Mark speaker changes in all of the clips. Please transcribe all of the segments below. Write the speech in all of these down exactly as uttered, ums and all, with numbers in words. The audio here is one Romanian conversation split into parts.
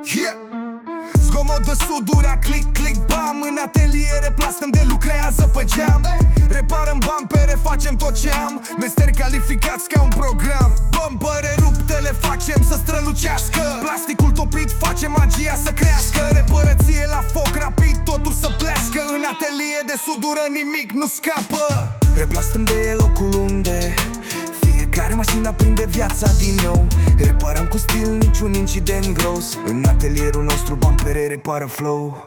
Speaker 1: Yeah. Zgomot de sudura, click, click, bam. În ateliere plastăm de lucrează pe geam. Reparăm bampere, facem tot ce am. Mesteri calificați ca un program. Bămpăre rupte le facem să strălucească. Plasticul topit face magia să crească. Repărăție la foc, rapid totul să plească. În atelier de sudură nimic nu scapă. Replastăm de locul unde fiecare mașină prinde viața din nou. Reparăm cu stil, niciun incident gros. În atelierul nostru bampere repară flow.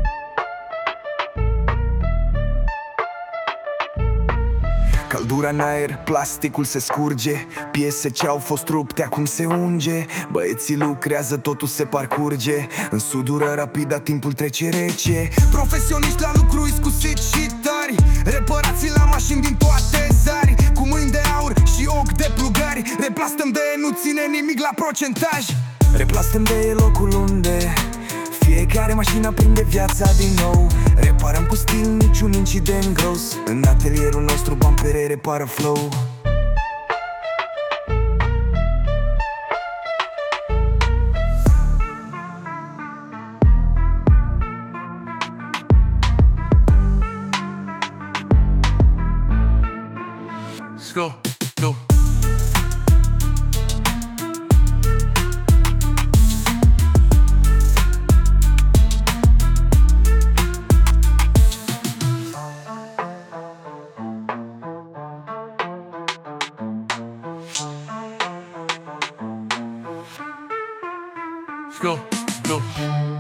Speaker 1: Căldura în aer, plasticul se scurge. Piese ce au fost rupte acum se unge. Băieții lucrează, totul se parcurge. În sudură rapidă, timpul trece rece. Profesioniști la lucru iscusit și tari. Reparații la mașini din toate zari. Cu mâini de aur și ochi de plugari. Replastăm de nu ține nimic la procentaj. Replastăm de locul unde fiecare mașină prinde viața din nou. Reparăm cu stil, niciun incident gros. În atelierul nostru bampere repară flow.
Speaker 2: Let's go, go. Let's go, go.